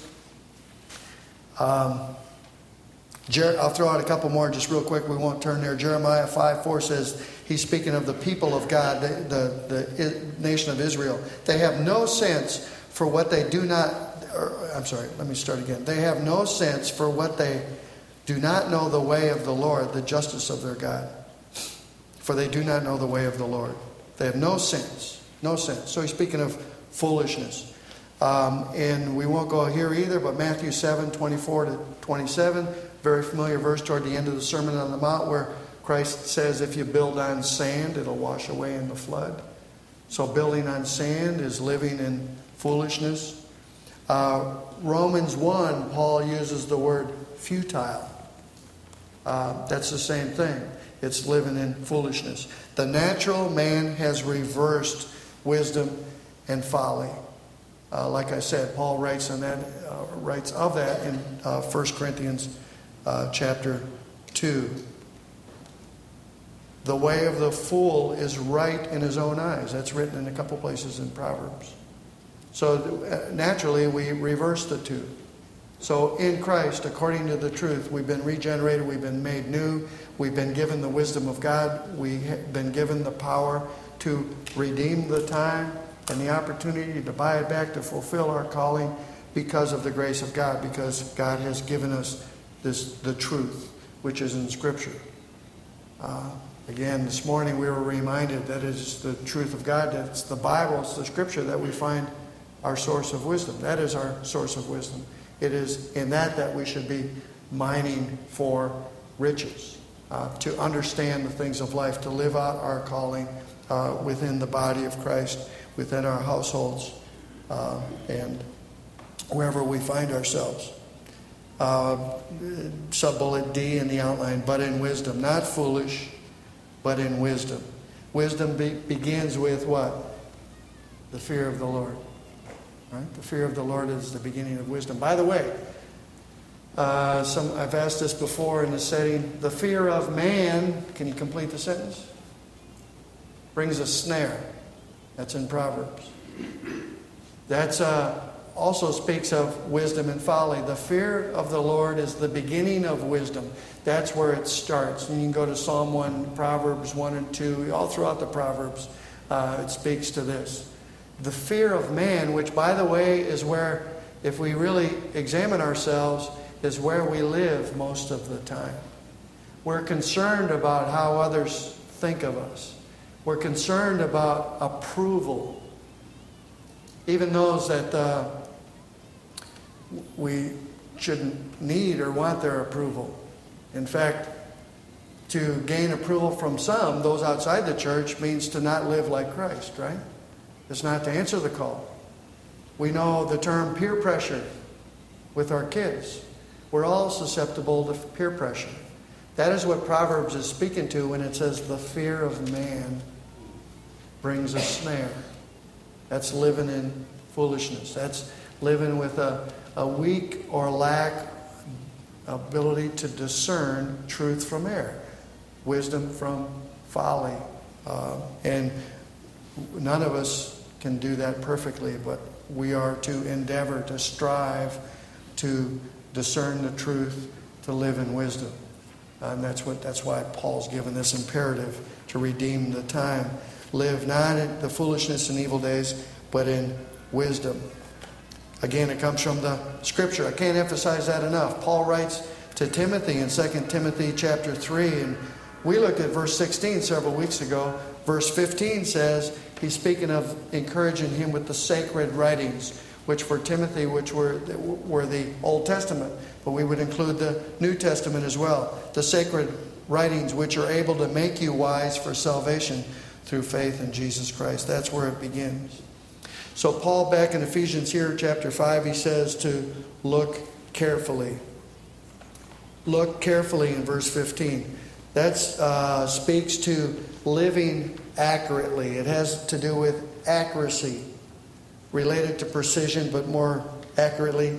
I'll throw out a couple more just real quick. We won't turn there. Jeremiah 5:4 says, he's speaking of the people of God, the nation of Israel. They have no sense for what they do not... They have no sense for what they do not know the way of the Lord, the justice of their God. For they do not know the way of the Lord. They have no sense. No sense. So he's speaking of foolishness. And we won't go here either, but Matthew 7:24-27, very familiar verse toward the end of the Sermon on the Mount, where Christ says, if you build on sand, it'll wash away in the flood. So building on sand is living in foolishness. Romans 1, Paul uses the word futile. That's the same thing. It's living in foolishness. The natural man has reversed wisdom and folly. Like I said, Paul writes of that in 1 Corinthians chapter 2. The way of the fool is right in his own eyes. That's written in a couple places in Proverbs. So naturally, we reverse the two. So in Christ, according to the truth, we've been regenerated, we've been made new, we've been given the wisdom of God, we've been given the power to redeem the time and the opportunity to buy it back, to fulfill our calling because of the grace of God, because God has given us the truth, which is in Scripture. Again, this morning we were reminded that it is the truth of God, that it's the Bible, it's the Scripture that we find our source of wisdom. That is our source of wisdom. It is in that we should be mining for riches, to understand the things of life, to live out our calling within the body of Christ, within our households, and wherever we find ourselves. Sub-bullet D in the outline, but in wisdom. Not foolish, but in wisdom. Wisdom begins with what? The fear of the Lord. Right? The fear of the Lord is the beginning of wisdom. By the way, I've asked this before in the setting. The fear of man, can you complete the sentence? Brings a snare. That's in Proverbs. That's also speaks of wisdom and folly. The fear of the Lord is the beginning of wisdom. That's where it starts. And you can go to Psalm 1, Proverbs 1 and 2, all throughout the Proverbs, it speaks to this. The fear of man, which, by the way, is where, if we really examine ourselves, is where we live most of the time. We're concerned about how others think of us. We're concerned about approval. Even those that we shouldn't need or want their approval. In fact, to gain approval from some, those outside the church, means to not live like Christ, right? It's not to answer the call. We know the term peer pressure with our kids. We're all susceptible to peer pressure. That is what Proverbs is speaking to when it says the fear of man brings a snare. That's living in foolishness. That's living with a weak or lack ability to discern truth from error, wisdom from folly. And none of us can do that perfectly, but we are to endeavor to strive to discern the truth, to live in wisdom. And that's why Paul's given this imperative to redeem the time. Live not in the foolishness and evil days, but in wisdom. Again, it comes from the Scripture. I can't emphasize that enough. Paul writes to Timothy in 2 Timothy chapter 3, and we looked at verse 16 several weeks ago. Verse 15 says, he's speaking of encouraging him with the sacred writings, which for Timothy, which were the Old Testament, but we would include the New Testament as well. The sacred writings which are able to make you wise for salvation through faith in Jesus Christ. That's where it begins. So Paul, back in Ephesians here, chapter 5, he says to look carefully. Look carefully in verse 15. That speaks to living accurately. It has to do with accuracy, related to precision, but more accurately,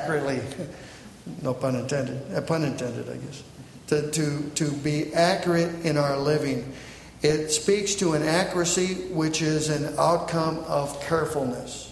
no pun intended, pun intended, I guess, to be accurate in our living. It speaks to an accuracy which is an outcome of carefulness.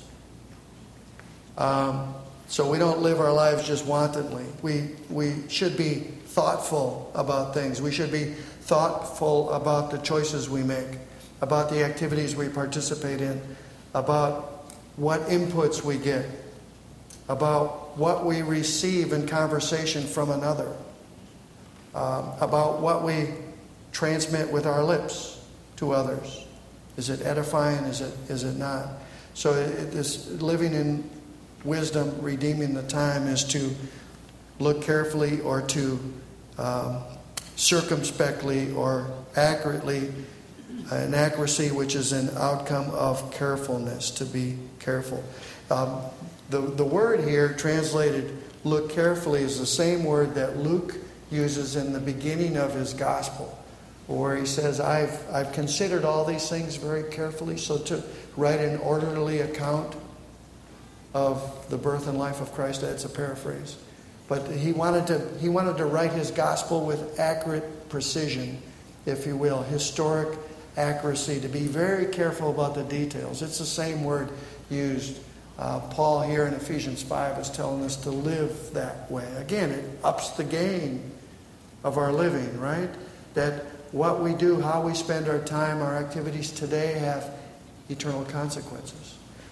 So we don't live our lives just wantonly. We should be thoughtful about things. We should be thoughtful about the choices we make, about the activities we participate in, about what inputs we get, about what we receive in conversation from another, about what we transmit with our lips to others. Is it edifying? Is it not? So this living in wisdom, redeeming the time, is to look carefully or to circumspectly or accurately, an accuracy which is an outcome of carefulness, to be careful. The word here translated look carefully is the same word that Luke uses in the beginning of his gospel, where he says, I've considered all these things very carefully. So to write an orderly account of the birth and life of Christ, that's a paraphrase. But he wanted to write his gospel with accurate precision, if you will, historic accuracy, to be very careful about the details. It's the same word used. Paul here in Ephesians 5 is telling us to live that way. Again, it ups the game of our living, right? That what we do, how we spend our time, our activities today have eternal consequences.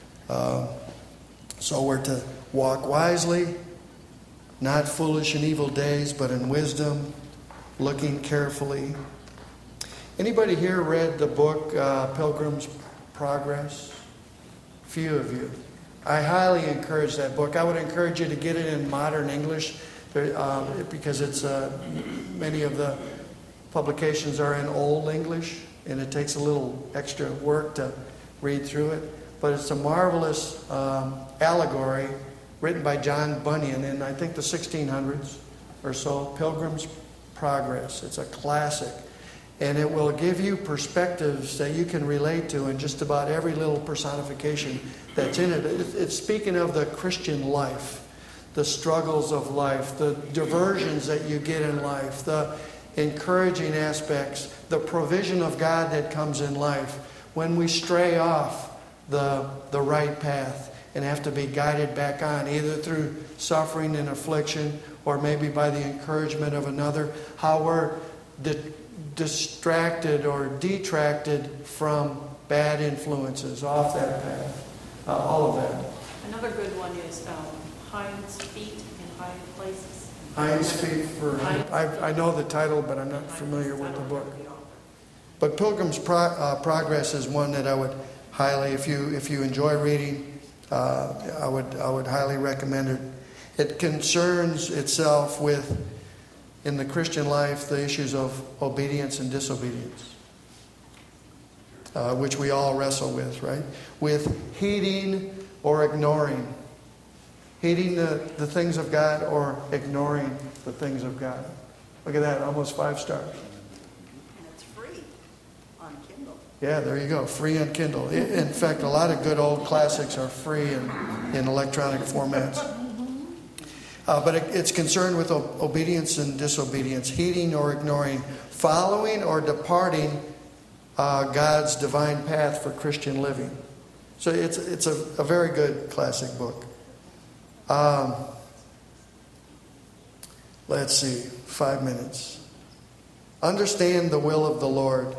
So we're to walk wisely, not foolish in evil days, but in wisdom, looking carefully. Anybody here read the book Pilgrim's Progress? Few of you. I highly encourage that book. I would encourage you to get it in modern English because it's many of the publications are in Old English, and it takes a little extra work to read through it. But it's a marvelous allegory written by John Bunyan in, I think, the 1600s or so, Pilgrim's Progress. It's a classic. And it will give you perspectives that you can relate to in just about every little personification that's in it. It's speaking of the Christian life, the struggles of life, the diversions that you get in life, the encouraging aspects, the provision of God that comes in life when we stray off the right path and have to be guided back on, either through suffering and affliction or maybe by the encouragement of another, how we're distracted or detracted from bad influences off that path. All of that. Another good one is Hinds' Feet in High Places. Hinds' Feet for... I know the title, but I'm not familiar with the book. But Pilgrim's Progress is one that I would highly, if you enjoy reading, I would highly recommend it. It concerns itself with, in the Christian life, the issues of obedience and disobedience, which we all wrestle with, right? With heeding or ignoring. Heeding the things of God or ignoring the things of God. Look at that, almost 5 stars. And it's free on Kindle. Yeah, there you go, free on Kindle. In fact, a lot of good old classics are free in electronic formats. But it's concerned with obedience and disobedience, heeding or ignoring, following or departing God's divine path for Christian living. So it's a very good classic book. Let's see, 5 minutes. Understand the will of the Lord.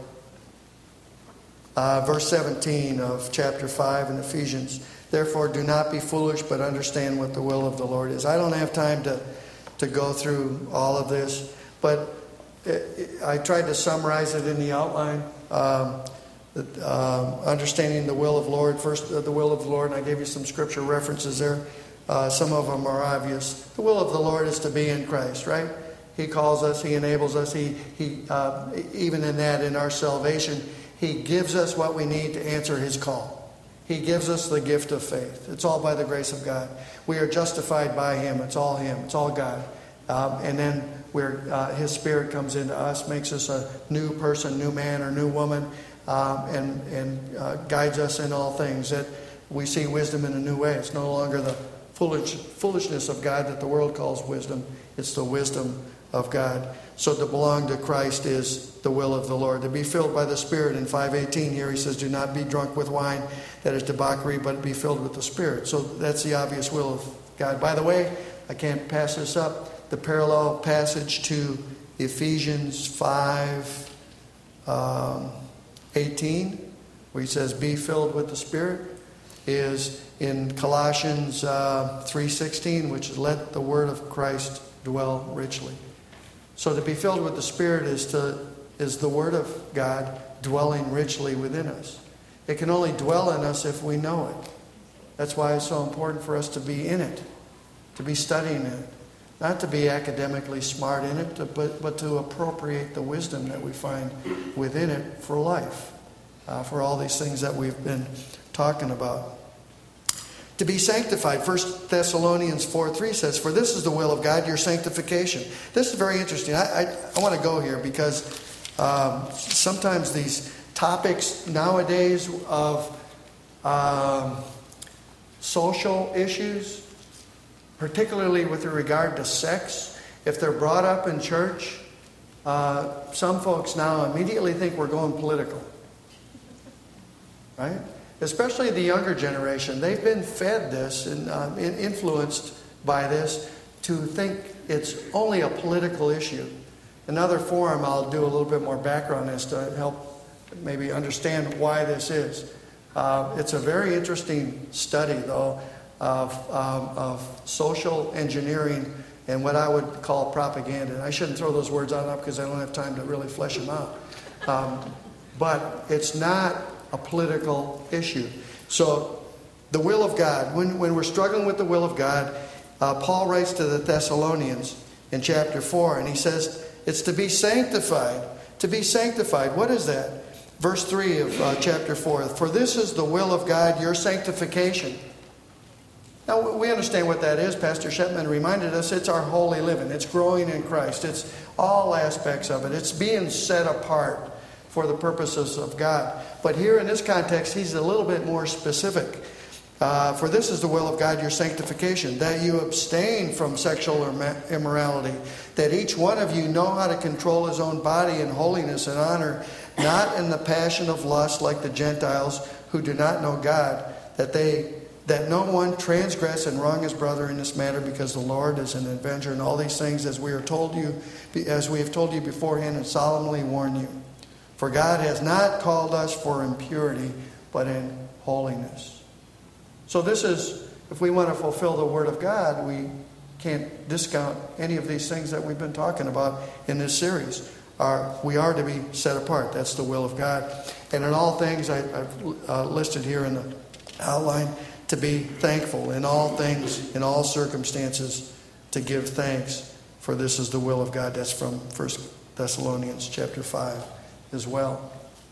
Verse 17 of chapter 5 in Ephesians. Therefore, do not be foolish, but understand what the will of the Lord is. I don't have time to go through all of this, but I tried to summarize it in the outline. Understanding the will of the Lord. First, the will of the Lord, and I gave you some scripture references there. Some of them are obvious. The will of the Lord is to be in Christ, right? He calls us, He enables us. He even in that, in our salvation, He gives us what we need to answer His call. He gives us the gift of faith. It's all by the grace of God. We are justified by Him. It's all Him. It's all God. And then His Spirit comes into us, makes us a new person, new man or new woman, and guides us in all things. That we see wisdom in a new way. It's no longer the foolishness of God that the world calls wisdom. It's the wisdom of God. So to belong to Christ is the will of the Lord. To be filled by the Spirit in 5:18 here, he says, do not be drunk with wine, that is debauchery, but be filled with the Spirit. So that's the obvious will of God. By the way, I can't pass this up. The parallel passage to Ephesians 5:18, where he says, be filled with the Spirit, is in Colossians 3:16, which is let the word of Christ dwell richly. So to be filled with the Spirit is the Word of God dwelling richly within us. It can only dwell in us if we know it. That's why it's so important for us to be in it, to be studying it. Not to be academically smart in it, but to appropriate the wisdom that we find within it for life, for all these things that we've been talking about. To be sanctified, 1 Thessalonians 4:3 says, for this is the will of God, your sanctification. This is very interesting. I want to go here because sometimes these topics nowadays of social issues, particularly with regard to sex, if they're brought up in church, some folks now immediately think we're going political. Right? Especially the younger generation. They've been fed this and influenced by this to think it's only a political issue. Another forum, I'll do a little bit more background as to help maybe understand why this is. It's a very interesting study, though, of social engineering and what I would call propaganda. I shouldn't throw those words out because I don't have time to really flesh them out. But it's not a political issue. So the will of God, when we're struggling with the will of God, Paul writes to the Thessalonians in chapter 4, and he says it's to be sanctified. To be sanctified. What is that? Verse 3 of chapter 4. For this is the will of God, your sanctification. Now we understand what that is. Pastor Shepman reminded us it's our holy living. It's growing in Christ. It's all aspects of it. It's being set apart for the purposes of God. But here in this context, he's a little bit more specific. For this is the will of God, your sanctification, that you abstain from sexual immorality, that each one of you know how to control his own body in holiness and honor, not in the passion of lust like the Gentiles who do not know God, that no one transgress and wrong his brother in this matter, because the Lord is an avenger in all these things, as we have told you beforehand and solemnly warn you. For God has not called us for impurity, but in holiness. So this is, if we want to fulfill the Word of God, we can't discount any of these things that we've been talking about in this series. We are to be set apart. That's the will of God. And in all things, I've listed here in the outline, to be thankful in all things, in all circumstances, to give thanks, for this is the will of God. That's from 1 Thessalonians chapter 5 as well.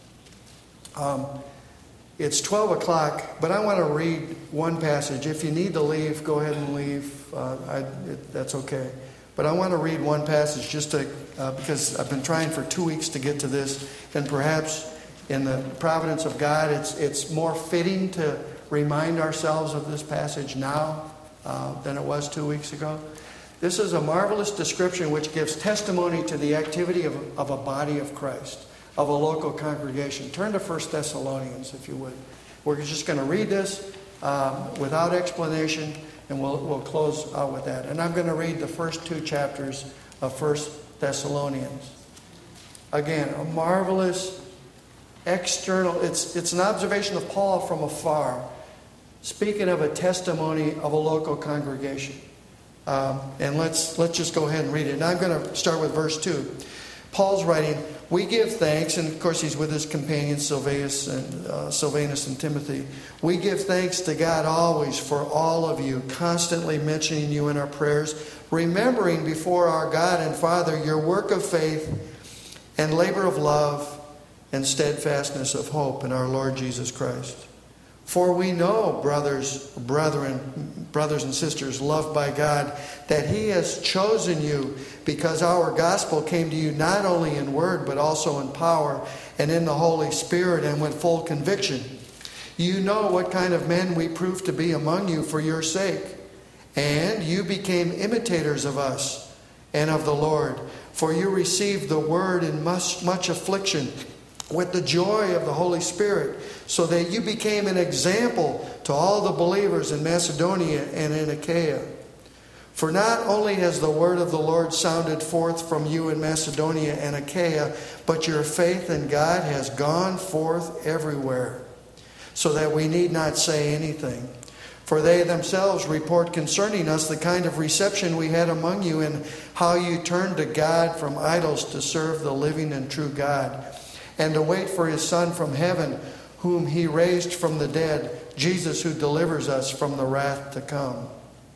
It's 12 o'clock, but I want to read one passage. If you need to leave, go ahead and leave. That's okay. But I want to read one passage just to, because I've been trying for 2 weeks to get to this, and perhaps in the providence of God, it's more fitting to remind ourselves of this passage now than it was 2 weeks ago. This is a marvelous description which gives testimony to the activity of a body of Christ, of a local congregation. Turn to 1 Thessalonians, if you would. We're just going to read this without explanation, and we'll close out with that. And I'm going to read the first 2 chapters of 1 Thessalonians. Again, a marvelous external, it's an observation of Paul from afar, speaking of a testimony of a local congregation. And let's just go ahead and read it. And I'm going to start with verse 2. Paul's writing, we give thanks, and of course he's with his companions Silvanus and Timothy. We give thanks to God always for all of you, constantly mentioning you in our prayers, remembering before our God and Father your work of faith and labor of love and steadfastness of hope in our Lord Jesus Christ. For we know, brothers and sisters, loved by God, that He has chosen you because our gospel came to you not only in word, but also in power and in the Holy Spirit and with full conviction. You know what kind of men we proved to be among you for your sake. And you became imitators of us and of the Lord. For you received the word in much affliction with the joy of the Holy Spirit, so that you became an example to all the believers in Macedonia and in Achaia. For not only has the word of the Lord sounded forth from you in Macedonia and Achaia, but your faith in God has gone forth everywhere, so that we need not say anything. For they themselves report concerning us the kind of reception we had among you, and how you turned to God from idols to serve the living and true God, and to wait for His Son from heaven, whom He raised from the dead, Jesus, who delivers us from the wrath to come.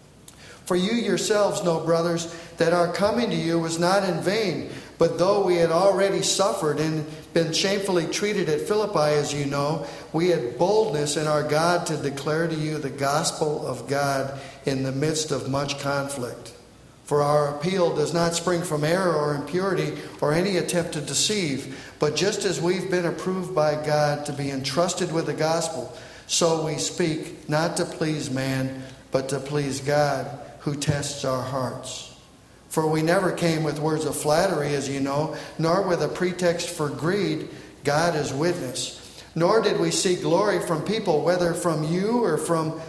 For you yourselves know, brothers, that our coming to you was not in vain, but though we had already suffered and been shamefully treated at Philippi, as you know, we had boldness in our God to declare to you the gospel of God in the midst of much conflict. For our appeal does not spring from error or impurity or any attempt to deceive, but just as we've been approved by God to be entrusted with the gospel, so we speak, not to please man, but to please God, who tests our hearts. For we never came with words of flattery, as you know, nor with a pretext for greed, God is witness. Nor did we seek glory from people, whether from you or from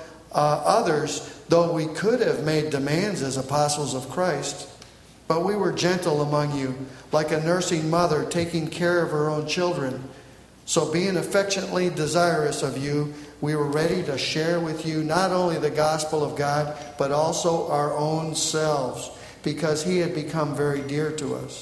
others, though we could have made demands as apostles of Christ. But we were gentle among you, like a nursing mother taking care of her own children. So being affectionately desirous of you, we were ready to share with you not only the gospel of God, but also our own selves, because you had become very dear to us.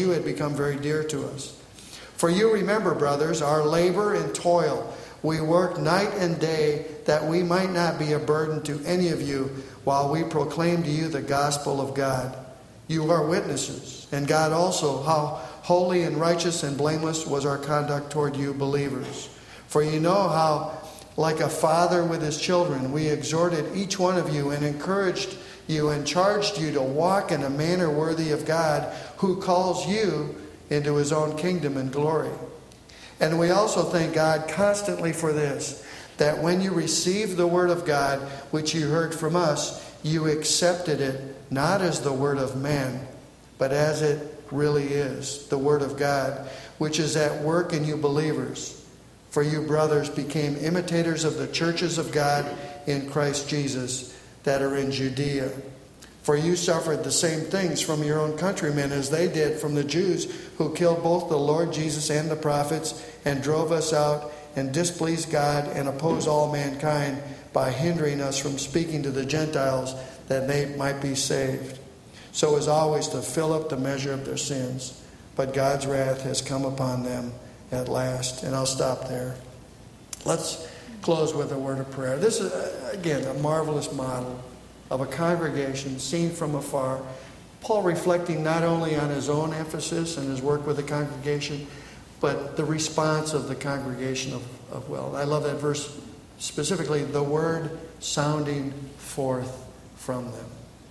For you remember, brothers, our labor and toil. We worked night and day that we might not be a burden to any of you while we proclaim to you the gospel of God. You are witnesses, and God also, how holy and righteous and blameless was our conduct toward you believers. For you know how, like a father with his children, we exhorted each one of you and encouraged you and charged you to walk in a manner worthy of God, who calls you into His own kingdom and glory. And we also thank God constantly for this, that when you received the word of God, which you heard from us, you accepted it not as the word of men, but as it really is, the word of God, which is at work in you believers. For you, brothers, became imitators of the churches of God in Christ Jesus that are in Judea. For you suffered the same things from your own countrymen as they did from the Jews, who killed both the Lord Jesus and the prophets, and drove us out, and displeased God, and oppose all mankind by hindering us from speaking to the Gentiles, that they might be saved. So as always to fill up the measure of their sins. But God's wrath has come upon them at last. And I'll stop there. Let's close with a word of prayer. This is, again, a marvelous model of a congregation seen from afar. Paul reflecting not only on his own emphasis and his work with the congregation, but the response of the congregation of well. I love that verse specifically, the word sounding forth from them.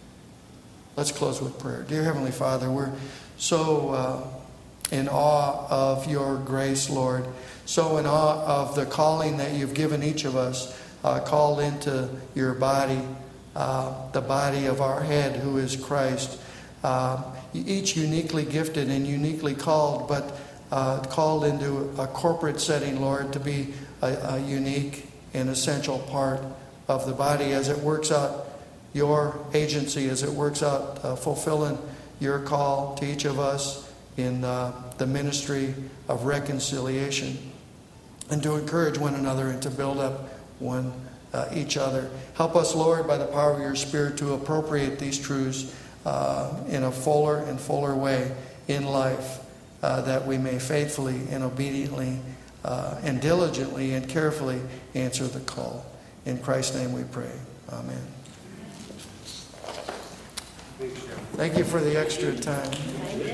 Let's close with prayer. Dear Heavenly Father, we're so in awe of your grace, Lord. So in awe of the calling that you've given each of us, called into your body, the body of our head, who is Christ. Each uniquely gifted and uniquely called, but called into a corporate setting, Lord, to be a unique and essential part of the body as it works out your agency, as it works out fulfilling your call to each of us in the ministry of reconciliation, and to encourage one another and to build up each other. Help us, Lord, by the power of your Spirit, to appropriate these truths in a fuller and fuller way in life, that we may faithfully and obediently and diligently and carefully answer the call. In Christ's name we pray. Amen. Thank you for the extra time.